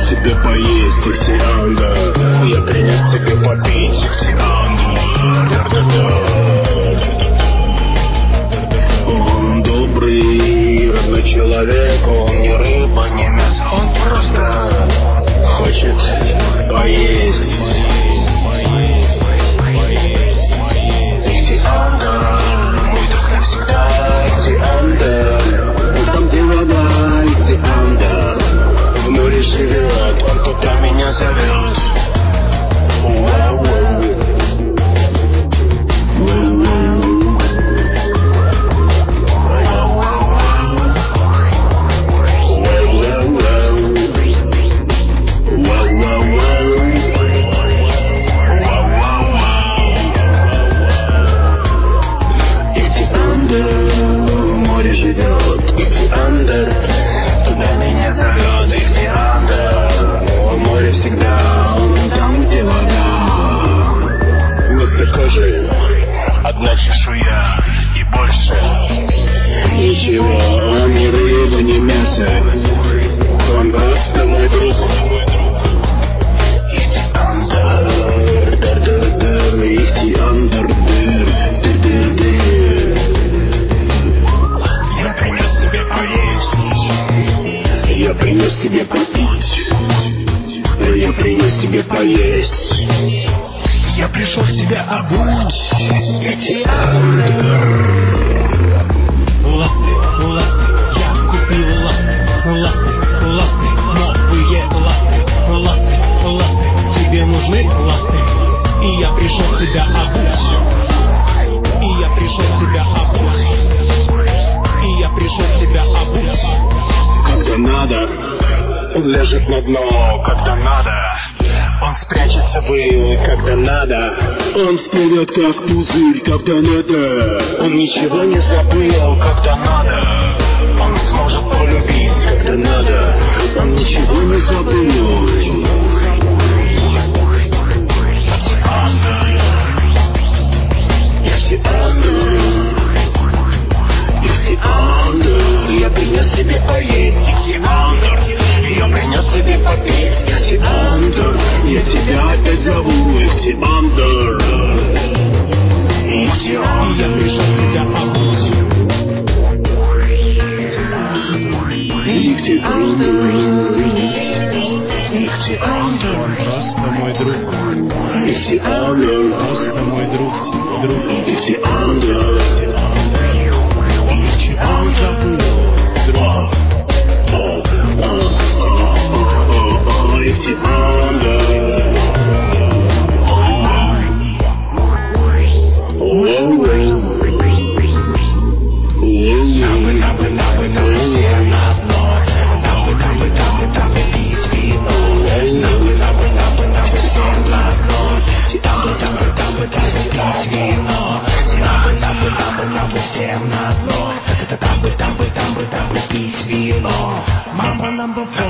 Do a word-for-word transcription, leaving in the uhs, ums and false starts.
тебе поесть ихтиандр. Я принес тебе попить ихтиандр. Он добрый, родной человек. Он не рыба, не мясо, он просто хочет поесть. Он туда меня зовет. Море живет, ихтиандр, туда меня зовет ихтиандр. Море всегда там, где вода. Вместо кожи одна чешуя и больше ничего. Он не рыба, не мясо, он просто мой друг. Ихтиандр, дар-дар-дар, ихтиандр, дар-дар-дар. Я принес тебе поесть, я принес тебе попить, я принес тебе поесть, я пришел в тебя обуть. Ихтиандр. Ласты, ласты, я купил ласты, ласты, ласты, новые ласты, ласты, ласты, тебе нужны ласты, и я пришел тебя обуть, и я пришел тебя обуть, и я пришел тебя обуть. Когда надо, он ляжет на дно, когда надо, он спрячется в ил, когда надо, он всплывет как пузырь, когда надо. Он ничего не забыл, когда надо, он сможет полюбить, когда надо. Он ничего не забыл. Ихтиандр, я принес тебе поесть, ихтиандр, я принес тебе попить, ихтиандр, я тебя опять зову, ихтиандр. Ихтиандр, я пришел тебя обуть. Ихтиандр, ихтиандр, Он просто мой друг. ихтиандр, Просто мой друг, друг. ихтиандр. Он забыл, друг. Всем на дно. Это там бы, там бы, там бы, там бы пить вино. Мамба number four.